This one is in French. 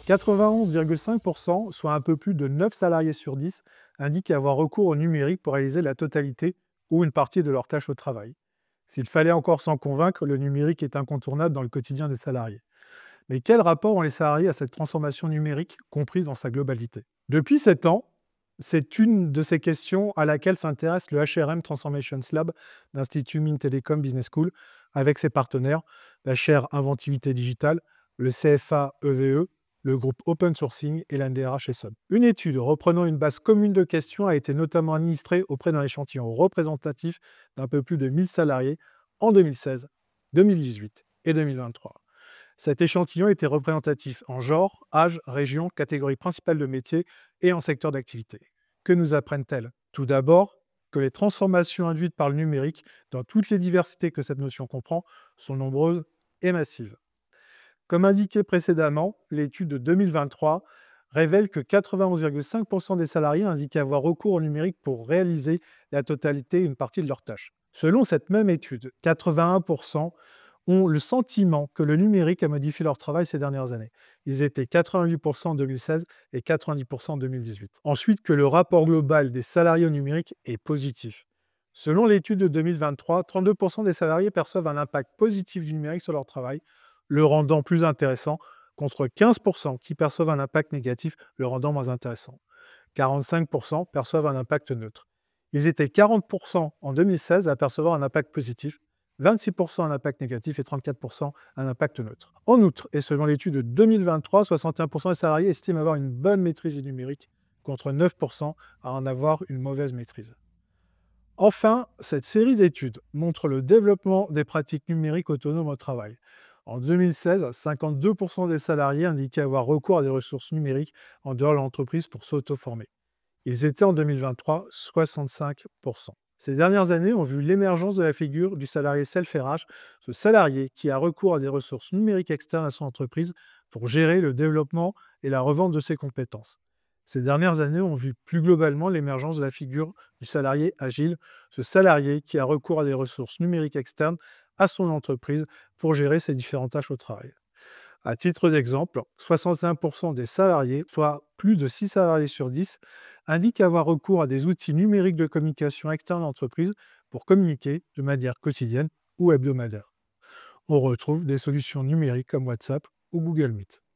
91,5%, soit un peu plus de 9 salariés sur 10, indiquent avoir recours au numérique pour réaliser la totalité ou une partie de leurs tâches au travail. S'il fallait encore s'en convaincre, le numérique est incontournable dans le quotidien des salariés. Mais quel rapport ont les salariés à cette transformation numérique comprise dans sa globalité? Depuis 7 ans, c'est une de ces questions à laquelle s'intéresse le HRM Transformations Lab d'Institut Mines Telecom Business School avec ses partenaires, la chaire Inventivité Digitale, le CFA EVE, le groupe Open Sourcing et l'NDRH ESSOM. Une étude reprenant une base commune de questions a été notamment administrée auprès d'un échantillon représentatif d'un peu plus de 1000 salariés en 2016, 2018 et 2023. Cet échantillon était représentatif en genre, âge, région, catégorie principale de métier et en secteur d'activité. Que nous apprennent-elles? Tout d'abord, que les transformations induites par le numérique, dans toutes les diversités que cette notion comprend, sont nombreuses et massives. Comme indiqué précédemment, l'étude de 2023 révèle que 91,5% des salariés indiquaient avoir recours au numérique pour réaliser la totalité ou une partie de leurs tâches. Selon cette même étude, 81% ont le sentiment que le numérique a modifié leur travail ces dernières années. Ils étaient 88% en 2016 et 90% en 2018. Ensuite, que le rapport global des salariés au numérique est positif. Selon l'étude de 2023, 32% des salariés perçoivent un impact positif du numérique sur leur travail, le rendant plus intéressant, contre 15% qui perçoivent un impact négatif, le rendant moins intéressant. 45% perçoivent un impact neutre. Ils étaient 40% en 2016 à percevoir un impact positif, 26% un impact négatif et 34% un impact neutre. En outre, et selon l'étude de 2023, 61% des salariés estiment avoir une bonne maîtrise du numérique, contre 9% à en avoir une mauvaise maîtrise. Enfin, cette série d'études montre le développement des pratiques numériques autonomes au travail. En 2016, 52% des salariés indiquaient avoir recours à des ressources numériques en dehors de l'entreprise pour s'auto-former. Ils étaient en 2023 65%. Ces dernières années ont vu l'émergence de la figure du salarié self-RH, ce salarié qui a recours à des ressources numériques externes à son entreprise pour gérer le développement et la revente de ses compétences. Ces dernières années ont vu plus globalement l'émergence de la figure du salarié agile, ce salarié qui a recours à des ressources numériques externes à son entreprise pour gérer ses différentes tâches au travail. À titre d'exemple, 61% des salariés, soit plus de 6 salariés sur 10, indiquent avoir recours à des outils numériques de communication externe à l'entreprise pour communiquer de manière quotidienne ou hebdomadaire. On retrouve des solutions numériques comme WhatsApp ou Google Meet.